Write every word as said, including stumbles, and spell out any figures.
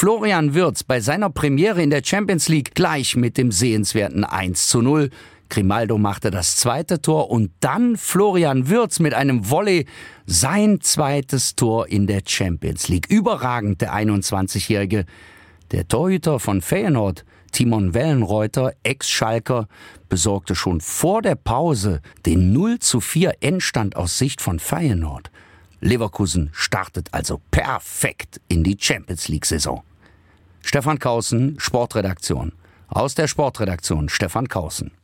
Florian Wirtz bei seiner Premiere in der Champions League gleich mit dem sehenswerten eins zu null. Grimaldo machte das zweite Tor und dann Florian Wirtz mit einem Volley sein zweites Tor in der Champions League. Überragend, der einundzwanzigjährige. Der Torhüter von Feyenoord, Timon Wellenreuter, Ex-Schalker, besorgte schon vor der Pause den null zu vier Endstand aus Sicht von Feyenoord. Leverkusen startet also perfekt in die Champions-League-Saison. Stefan Kaußen, Sportredaktion. Aus der Sportredaktion Stefan Kaußen.